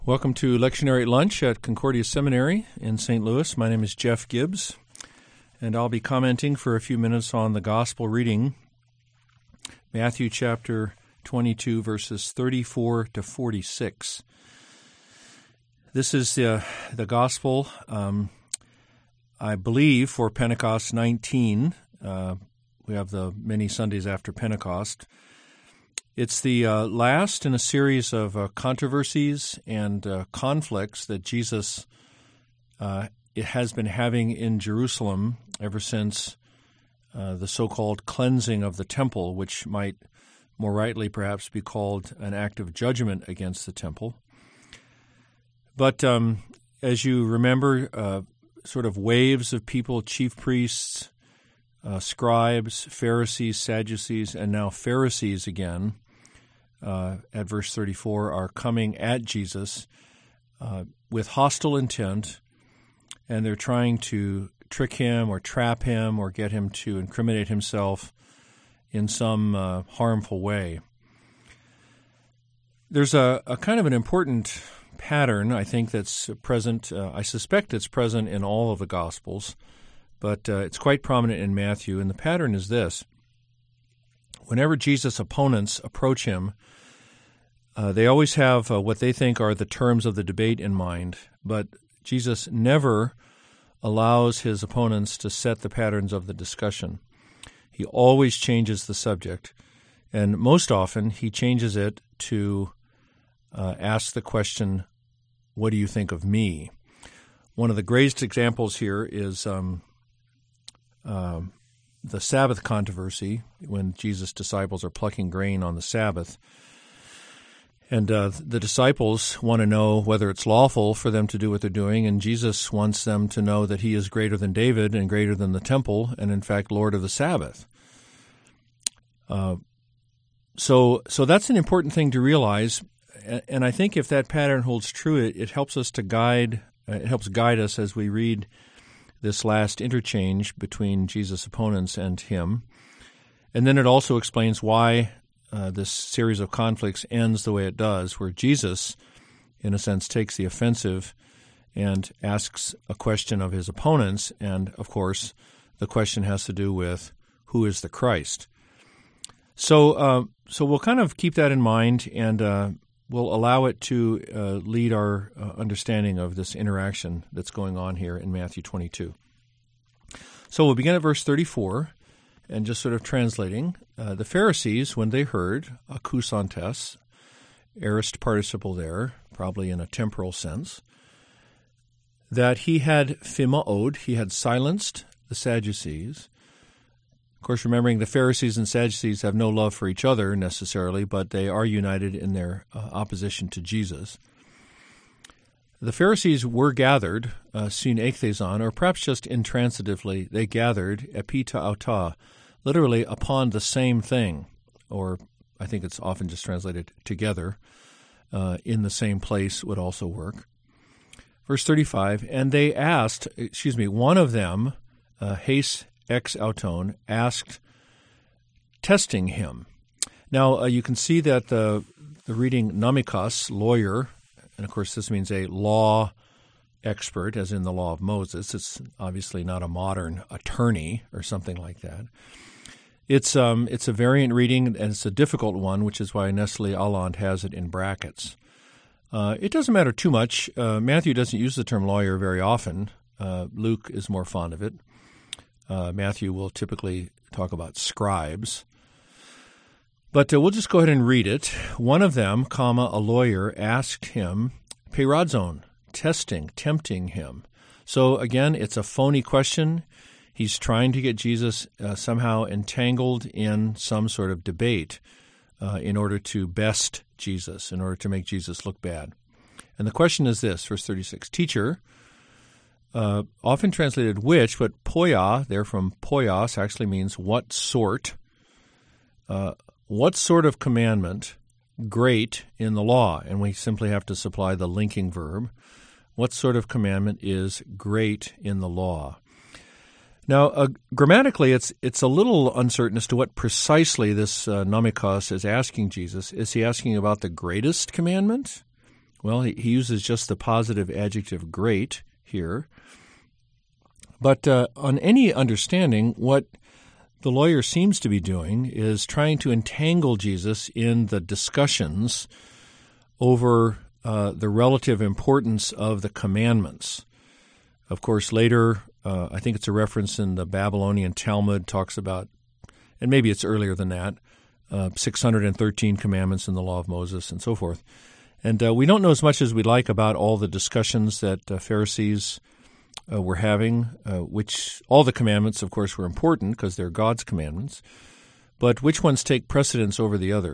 Welcome to Lectionary at Lunch at Concordia Seminary in St. Louis. My name is Jeff Gibbs, and I'll be commenting for a few minutes on the Gospel reading, Matthew chapter 22, verses 34 to 46. This is the Gospel, I believe, for Pentecost 19. We have the many Sundays after Pentecost. It's the last in a series of controversies and conflicts that Jesus has been having in Jerusalem ever since the so-called cleansing of the temple, which might more rightly perhaps be called an act of judgment against the temple. But as you remember, sort of waves of people, chief priests, scribes, Pharisees, Sadducees, and now Pharisees again, at verse 34, are coming at Jesus with hostile intent, and they're trying to trick him or trap him or get him to incriminate himself in some harmful way. There's a kind of an important pattern, I think, that's present. I suspect it's present in all of the Gospels, but it's quite prominent in Matthew, and the pattern is this. Whenever Jesus' opponents approach him, they always have what they think are the terms of the debate in mind, but Jesus never allows his opponents to set the patterns of the discussion. He always changes the subject, and most often he changes it to ask the question, "What do you think of me?" One of the greatest examples here is the Sabbath controversy, when Jesus' disciples are plucking grain on the Sabbath. And the disciples want to know whether it's lawful for them to do what they're doing, and Jesus wants them to know that he is greater than David and greater than the temple, and in fact Lord of the Sabbath. So that's an important thing to realize, and I think if that pattern holds true, it helps us to guide. It helps guide us as we read this last interchange between Jesus' opponents and him. And then it also explains why this series of conflicts ends the way it does, where Jesus, in a sense, takes the offensive and asks a question of his opponents. And, of course, the question has to do with who is the Christ. So we'll kind of keep that in mind, and we'll allow it to lead our understanding of this interaction that's going on here in Matthew 22. So we'll begin at verse 34, and just sort of translating. The Pharisees, when they heard, akousantes, aorist participle there, probably in a temporal sense, that he had phimaod, he had silenced the Sadducees. Of course, remembering the Pharisees and Sadducees have no love for each other necessarily, but they are united in their opposition to Jesus. The Pharisees were gathered, syn ektheson, or perhaps just intransitively, they gathered, epita auta, literally upon the same thing, or I think it's often just translated together, in the same place would also work. Verse 35, and they asked, one of them, heis ex auton, asked, testing him. Now, you can see that the reading nomikos, lawyer, and of course this means a law expert, as in the law of Moses. It's obviously not a modern attorney or something like that. It's a variant reading, and it's a difficult one, which is why Nestle Aland has it in brackets. It doesn't matter too much. Matthew doesn't use the term lawyer very often. Luke is more fond of it. Matthew will typically talk about scribes. But we'll just go ahead and read it. One of them, a lawyer, asked him, peiradzon, tempting him. So again, it's a phony question. He's trying to get Jesus somehow entangled in some sort of debate in order to best Jesus, in order to make Jesus look bad. And the question is this, verse 36, Teacher, often translated which, but poia, there from poios, actually means what sort. What sort of commandment great in the law? And we simply have to supply the linking verb. What sort of commandment is great in the law? Now, grammatically, it's a little uncertain as to what precisely this nomikos is asking Jesus. Is he asking about the greatest commandment? Well, he uses just the positive adjective great here. But on any understanding, what the lawyer seems to be doing is trying to entangle Jesus in the discussions over the relative importance of the commandments. Of course, later, I think it's a reference in the Babylonian Talmud, talks about, and maybe it's earlier than that, 613 commandments in the law of Moses and so forth. And we don't know as much as we'd like about all the discussions that Pharisees were having, which all the commandments, of course, were important because they're God's commandments, but which ones take precedence over the other?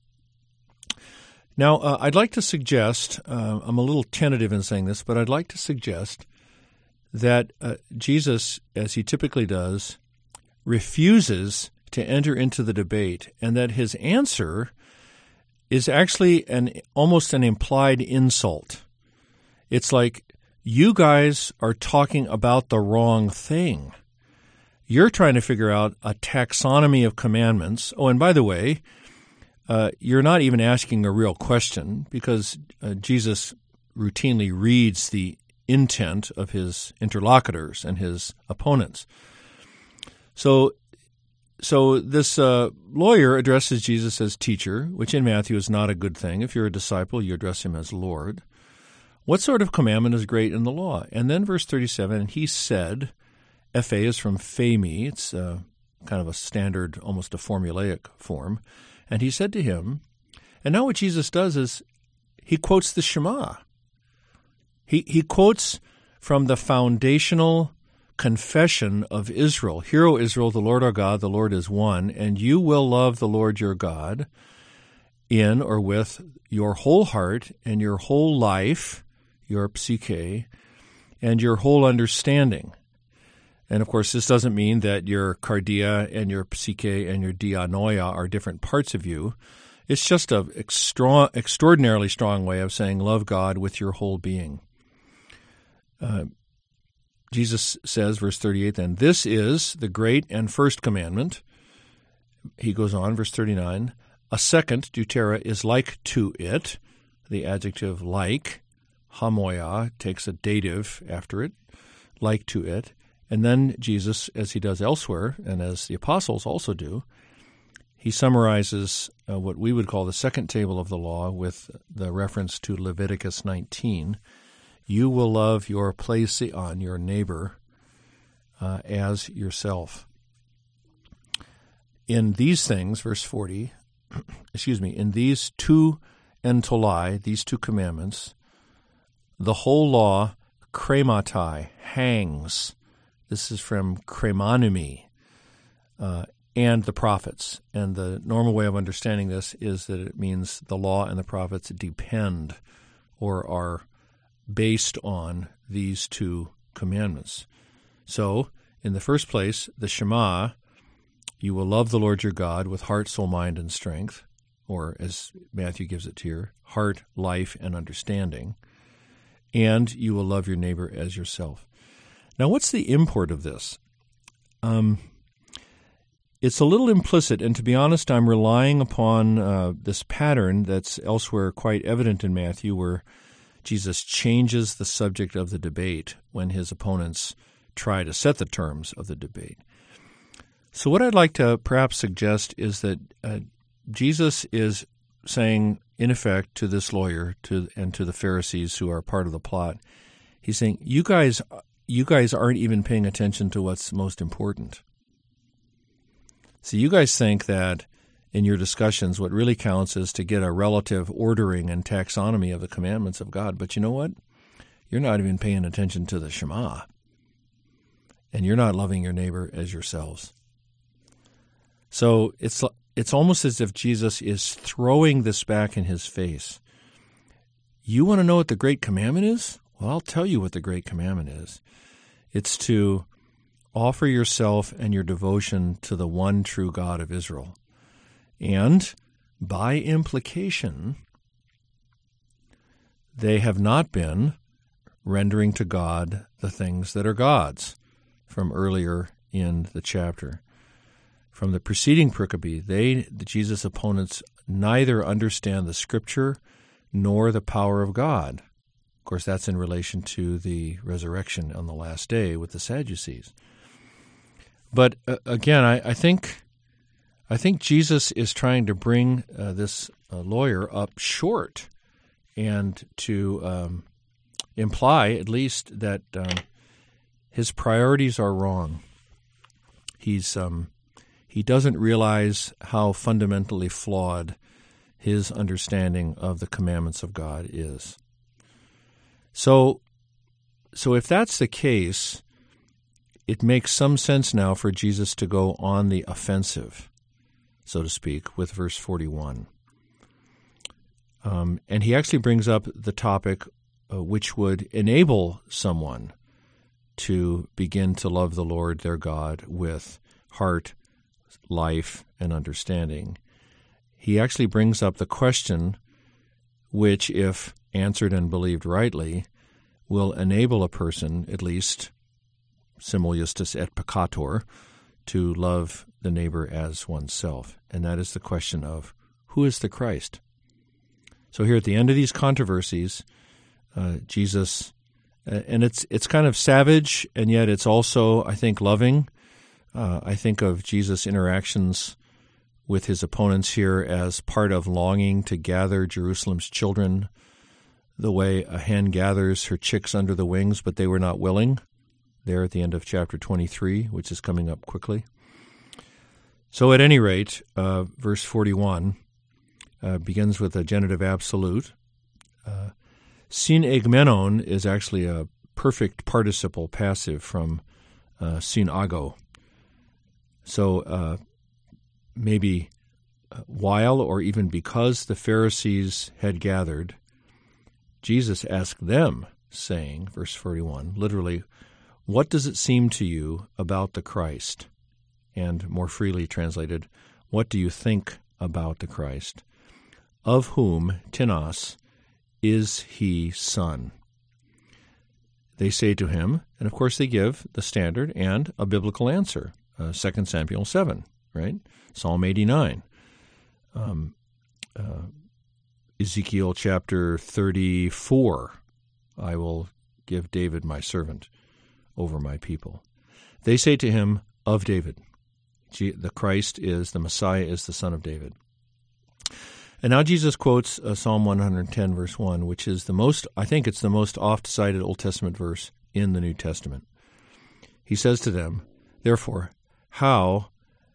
Now, I'd like to suggest, I'm a little tentative in saying this, but I'd like to suggest that Jesus, as he typically does, refuses to enter into the debate, and that his answer is actually almost an implied insult. It's like, you guys are talking about the wrong thing. You're trying to figure out a taxonomy of commandments. Oh, and by the way, you're not even asking a real question, because Jesus routinely reads the intent of his interlocutors and his opponents. So this lawyer addresses Jesus as teacher, which in Matthew is not a good thing. If you're a disciple, you address him as Lord. What sort of commandment is great in the law? And then verse 37, and he said, F-A is from phemi. It's kind of a standard, almost a formulaic form. And he said to him, and now what Jesus does is he quotes the Shema. He quotes from the foundational confession of Israel. Hear, O Israel, the Lord our God, the Lord is one, and you will love the Lord your God in or with your whole heart and your whole life, your psyche, and your whole understanding. And of course, this doesn't mean that your cardia and your psyche and your dianoia are different parts of you. It's just an extraordinarily strong way of saying love God with your whole being. Jesus says, verse 38, then, this is the great and first commandment. He goes on, verse 39, a second, deutera, is like to it. The adjective like, hamoia, takes a dative after it, like to it. And then Jesus, as he does elsewhere, and as the apostles also do, he summarizes what we would call the second table of the law with the reference to Leviticus 19. You will love your pleision, your neighbor, as yourself. In these things, verse 40, in these two entolai, these two commandments, the whole law, krematai, hangs. This is from kremonemy, and the prophets. And the normal way of understanding this is that it means the law and the prophets depend or are based on these two commandments. So, in the first place, the Shema, you will love the Lord your God with heart, soul, mind, and strength, or as Matthew gives it here, heart, life, and understanding, and you will love your neighbor as yourself. Now, what's the import of this? It's a little implicit, and to be honest, I'm relying upon this pattern that's elsewhere quite evident in Matthew, where Jesus changes the subject of the debate when his opponents try to set the terms of the debate. So what I'd like to perhaps suggest is that Jesus is saying, in effect, to this lawyer and to the Pharisees who are part of the plot, he's saying, you guys aren't even paying attention to what's most important. So you guys think that in your discussions, what really counts is to get a relative ordering and taxonomy of the commandments of God. But you know what? You're not even paying attention to the Shema. And you're not loving your neighbor as yourselves. So it's almost as if Jesus is throwing this back in his face. You want to know what the great commandment is? Well, I'll tell you what the great commandment is. It's to offer yourself and your devotion to the one true God of Israel. And by implication, they have not been rendering to God the things that are God's from earlier in the chapter. From the preceding pericope, the Jesus' opponents neither understand the Scripture nor the power of God. Of course, that's in relation to the resurrection on the last day with the Sadducees. But again, I think Jesus is trying to bring this lawyer up short and to imply, at least, that his priorities are wrong. He doesn't realize how fundamentally flawed his understanding of the commandments of God is. So if that's the case, it makes some sense now for Jesus to go on the offensive, so to speak, with verse 41. And he actually brings up the topic which would enable someone to begin to love the Lord their God with heart, life, and understanding. He actually brings up the question which, if answered and believed rightly, will enable a person, at least, simul justus et peccator, to love the neighbor as oneself. And that is the question of, who is the Christ? So here at the end of these controversies, Jesus, and it's kind of savage, and yet it's also, I think, loving. I think of Jesus' interactions with his opponents here as part of longing to gather Jerusalem's children, the way a hen gathers her chicks under the wings, but they were not willing, there at the end of chapter 23, which is coming up quickly. So at any rate, verse 41 begins with a genitive absolute. Synegmenon is actually a perfect participle passive from synago. So maybe while or even because the Pharisees had gathered, Jesus asked them, saying, verse 41, literally, what does it seem to you about the Christ? And more freely translated, what do you think about the Christ? Of whom, tenos, is he son? They say to him, and of course they give the standard and a biblical answer, 2 Samuel 7, right? Psalm 89, Ezekiel chapter 34, I will give David my servant over my people. They say to him, of David. The Christ is, the Messiah is the son of David. And now Jesus quotes Psalm 110, verse 1, which is I think it's the most oft-cited Old Testament verse in the New Testament. He says to them, therefore, how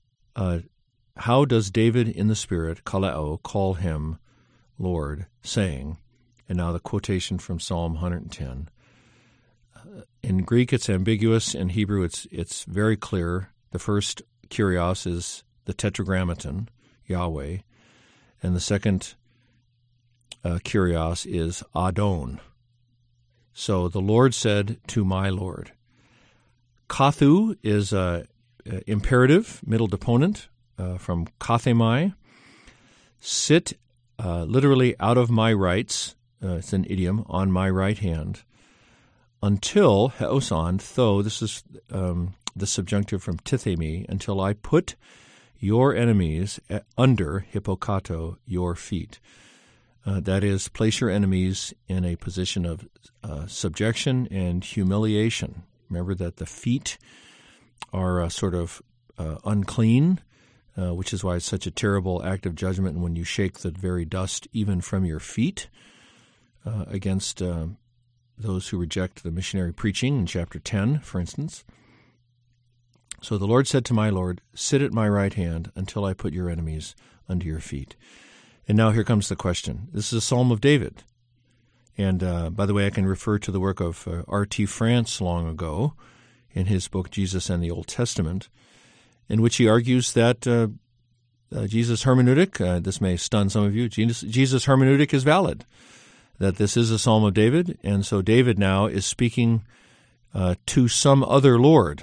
does David in the Spirit, kaleo, call him Lord, saying, and now the quotation from Psalm 110. In Greek it's ambiguous, in Hebrew it's very clear. The first kurios is the tetragrammaton, Yahweh, and the second kurios is Adon. So the Lord said to my Lord. Kathu is imperative, middle deponent, from kathemai. Sit, literally out of my rights, it's an idiom, on my right hand, until, heosan, tho, this is the subjunctive from tithemi, until I put your enemies under, hippokato, your feet. That is, place your enemies in a position of subjection and humiliation. Remember that the feet are sort of unclean, which is why it's such a terrible act of judgment when you shake the very dust even from your feet against those who reject the missionary preaching in chapter 10, for instance. So the Lord said to my Lord, sit at my right hand until I put your enemies under your feet. And now here comes the question. This is a Psalm of David. And by the way, I can refer to the work of R.T. France long ago in his book, Jesus and the Old Testament, in which he argues that Jesus' hermeneutic, this may stun some of you, Jesus' hermeneutic is valid, that this is a Psalm of David, and so David now is speaking to some other Lord,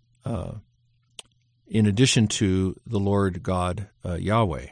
in addition to the Lord God, Yahweh.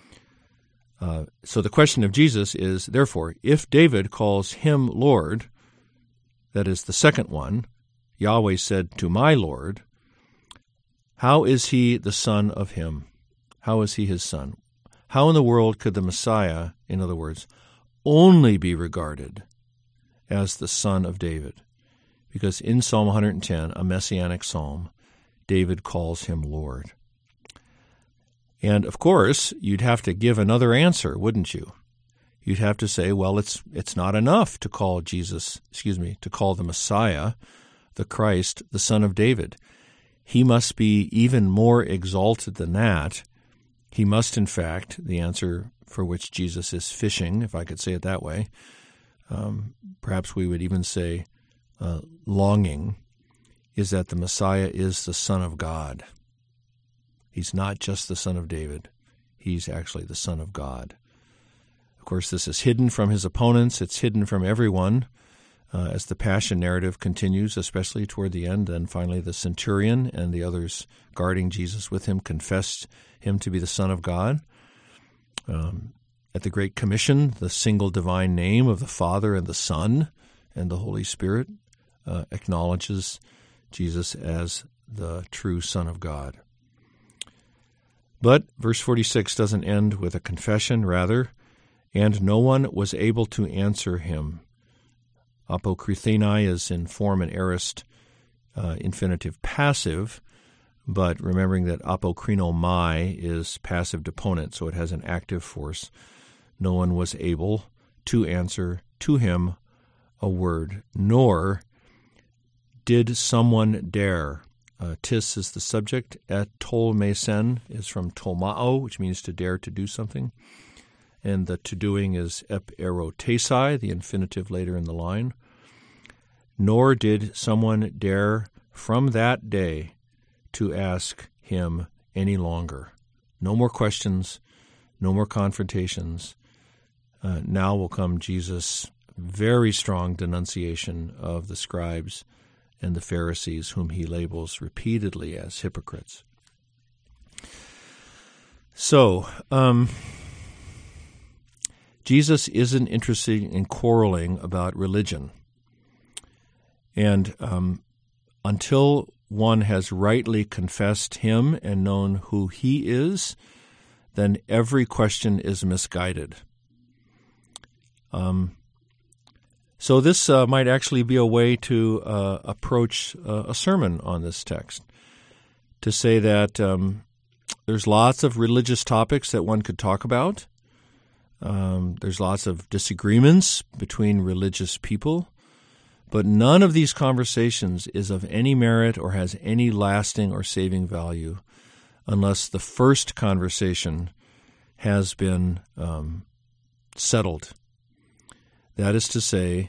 So the question of Jesus is, therefore, if David calls him Lord, that is the second one, Yahweh said to my Lord, how is he the son of him? How is he his son? How in the world could the Messiah, in other words, only be regarded as the Son of David, because in Psalm 110, a messianic psalm, David calls him Lord. And of course, you'd have to give another answer, wouldn't you? You'd have to say, well, it's not enough to call to call the Messiah, the Christ, the Son of David. He must be even more exalted than that. He must, in fact, the answer for which Jesus is fishing, if I could say it that way, perhaps we would even say longing, is that the Messiah is the Son of God. He's not just the Son of David. He's actually the Son of God. Of course, this is hidden from his opponents. It's hidden from everyone as the Passion narrative continues, especially toward the end. And finally, the centurion and the others guarding Jesus with him confessed him to be the Son of God. At the Great Commission, the single divine name of the Father and the Son and the Holy Spirit acknowledges Jesus as the true Son of God. But verse 46 doesn't end with a confession, rather, and no one was able to answer him. Apokrytheni is in form and aorist infinitive passive, but remembering that apokrinomai is passive deponent, so it has an active force. No one was able to answer to him a word, nor did someone dare. Tis is the subject. Et tolmesen is from tolmao, which means to dare to do something. And the to-doing is ep erotesai, the infinitive later in the line. Nor did someone dare from that day to ask him any longer. No more questions, no more confrontations. Now will come Jesus' very strong denunciation of the scribes and the Pharisees, whom he labels repeatedly as hypocrites. So, Jesus isn't interested in quarreling about religion. And until one has rightly confessed him and known who he is, then every question is misguided. So this might actually be a way to approach a sermon on this text, to say that there's lots of religious topics that one could talk about. There's lots of disagreements between religious people, but none of these conversations is of any merit or has any lasting or saving value unless the first conversation has been settled. That is to say,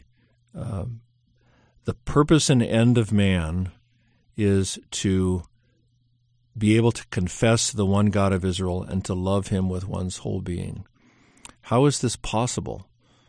the purpose and end of man is to be able to confess the one God of Israel and to love him with one's whole being. How is this possible?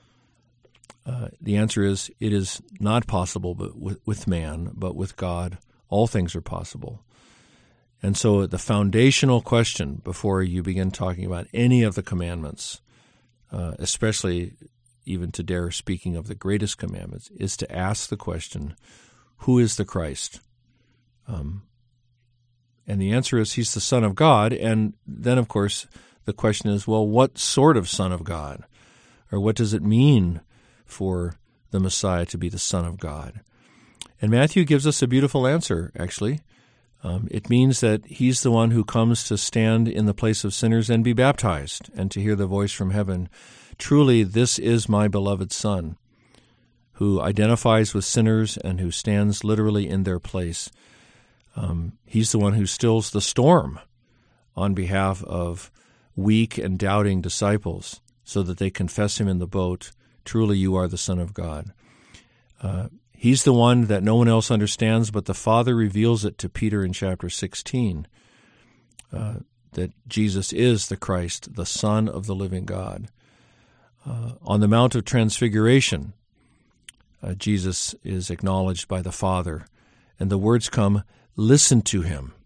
The answer is, it is not possible but with man, but with God, all things are possible. And so the foundational question before you begin talking about any of the commandments, especially even to dare speaking of the greatest commandments, is to ask the question, who is the Christ? And the answer is, he's the Son of God. And then, of course, the question is, well, what sort of Son of God? Or what does it mean for the Messiah to be the Son of God? And Matthew gives us a beautiful answer, actually. It means that he's the one who comes to stand in the place of sinners and be baptized and to hear the voice from heaven. Truly, this is my beloved Son, who identifies with sinners and who stands literally in their place. He's the one who stills the storm on behalf of weak and doubting disciples so that they confess him in the boat. Truly, you are the Son of God. He's the one that no one else understands, but the Father reveals it to Peter in chapter 16, that Jesus is the Christ, the Son of the living God. On the Mount of Transfiguration, Jesus is acknowledged by the Father, and the words come, listen to him.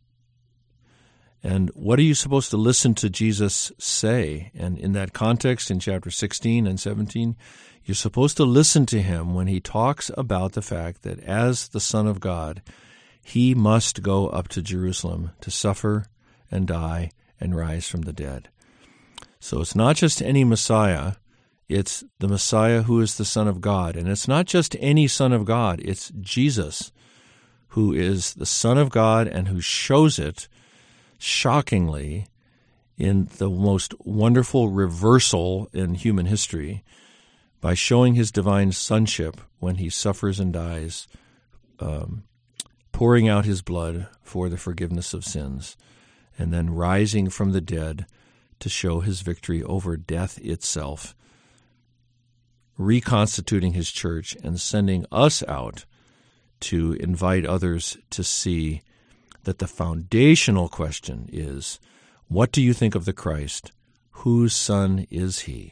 And what are you supposed to listen to Jesus say? And in that context, in chapter 16 and 17, you're supposed to listen to him when he talks about the fact that as the Son of God, he must go up to Jerusalem to suffer and die and rise from the dead. So it's not just any Messiah. It's the Messiah who is the Son of God. And it's not just any Son of God. It's Jesus, who is the Son of God and who shows it shockingly in the most wonderful reversal in human history by showing his divine sonship when he suffers and dies, pouring out his blood for the forgiveness of sins, and then rising from the dead to show his victory over death itself, reconstituting his church and sending us out to invite others to see that the foundational question is, what do you think of the Christ? Whose son is he?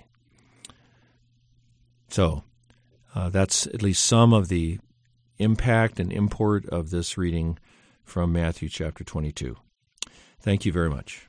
So that's at least some of the impact and import of this reading from Matthew chapter 22. Thank you very much.